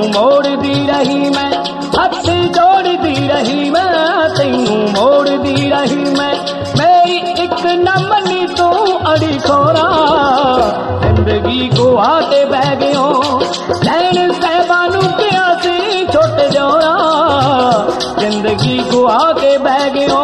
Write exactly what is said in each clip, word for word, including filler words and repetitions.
मोड़दी रही मैं, हथ जोड़दी रही मैं, तैनू मोड़दी रही मैं, मेरी एक न मनी तू अड़ी खोरा, जिंदगी को आके बह गयो, नैन साहबानू किया सी छोटे जोरा, जिंदगी को आके बह गयो।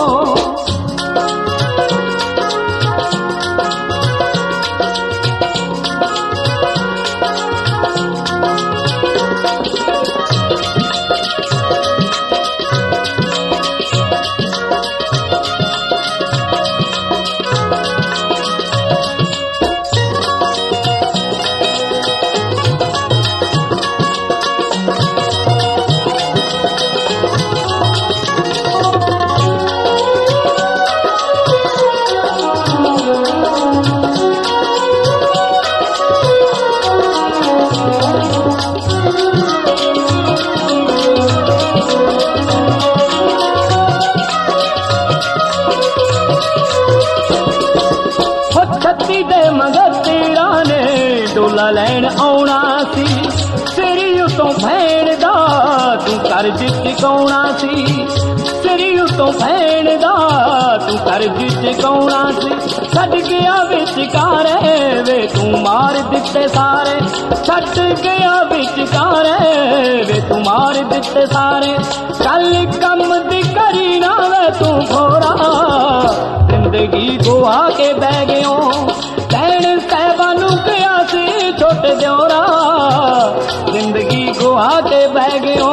लैन आउणा सी सिरी उतों भैण दा तू कर्ज चुकाउणा सी, सिरी उतों भैण दा तू कर्ज चुकाउणा सी, छड्ड गया विचकारे वे तू मार दिते सारे, छड्ड गया विचकारे वे तू मार दिते सारे, कल कम दी करी ना वे तू घोरा, जिंदगी को आके बह गयो, नैन साहबानू किया सी छोटे जोरा, जिंदगी को आके बह गयो।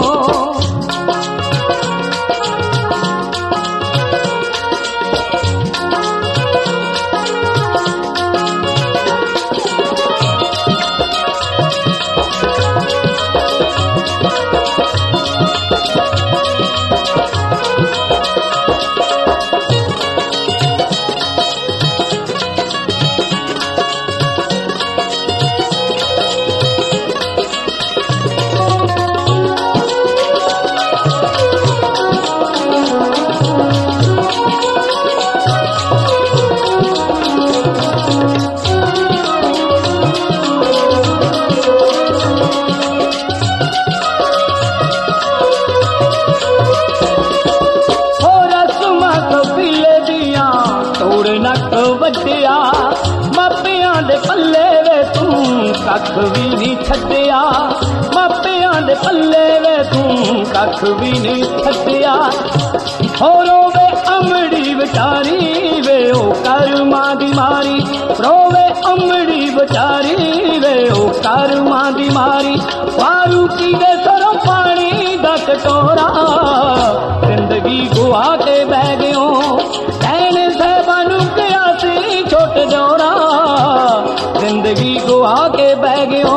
वड्डिया मापियां दे पल्ले वे तू कख भी नहीं छड्डिया, मापियां दे पल्ले वे तू कख भी नहीं छड्डिया, होरो वे अमड़ी बेचारी वे ओ कर्मा दी मारी, रोवे अमड़ी बेचारी वे ओ कर्मा दी मारी, वारू की दे सरों पानी दा कटोरा, जिंदगी को आके बह गयो, नैन साहबानू किया सी छोटे जोरा, जिंदगी को आके बह गयो।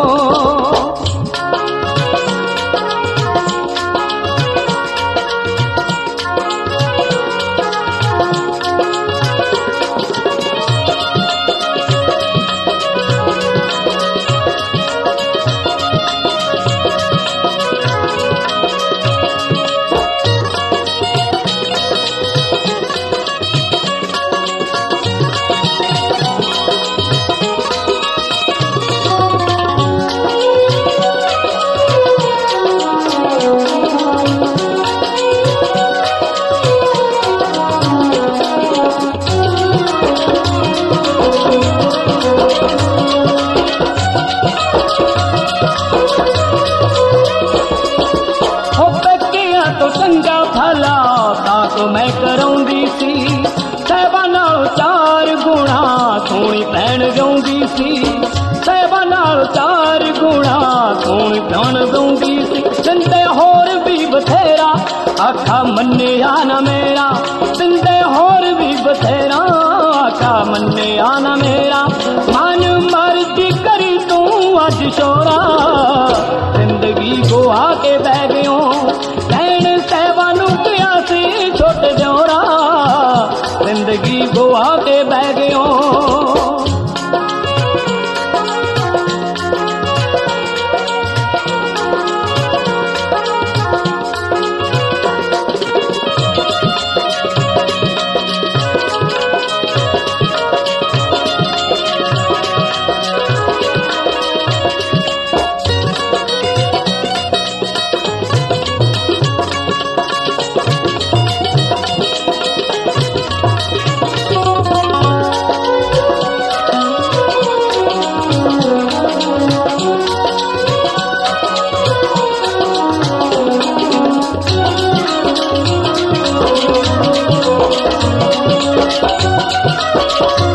तो मैं कराउंदी सी साहबा नाल चार गुणा सोहनी भैण जाउंदी सी, साहबा नाल चार गुणा सोहनी भैण जाउंदी सी, जिंदे होर भी बथेरा आखा मन्निया ना मेरा, जिंदे होर भी बथेरा आखा मन्निया ना मेरा, मन मर्जी करी तू अज शोरा, जिंदगी को आके बह गयो, नैन साहबानू किया सी छोटे जोरा, जिंदगी को आके बह गयो।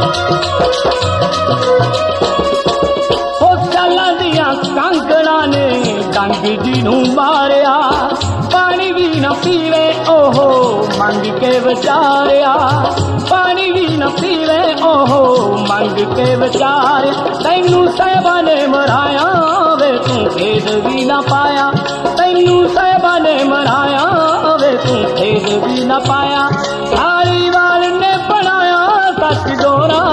ਕਾਂਗੜਾ ਨੇ ਡੰਗ ਜੀ ਨੂੰ ਮਾਰਿਆ, ਪਾਣੀ ਵੀ ਨਾ ਪੀਵੇ ਉਹ ਮੰਗ ਕੇ ਵਿਚਾਰਿਆ, ਪਾਣੀ ਵੀ ਨਾ ਪੀਵੇ ਉਹ ਮੰਗ ਕੇ ਵਿਚਾਰਿਆ। ਤੈਨੂੰ ਸਾਹਿਬਾਂ ਨੇ ਮਰਾਇਆ ਵੇ ਤੂੰ ਖੇਦ ਵੀ ਨਾ ਪਾਇਆ, ਤੈਨੂੰ ਸਾਹਿਬਾਂ ਨੇ ਮਰਾਇਆ ਵੇ ਤੂੰ ਖੇਦ ਵੀ ਨਾ ਪਾਇਆ। ਧਾਲੀਵਾਲ ਨੇ ਬਣਾਇਆ ਸੱਚ ਡੋਰਾ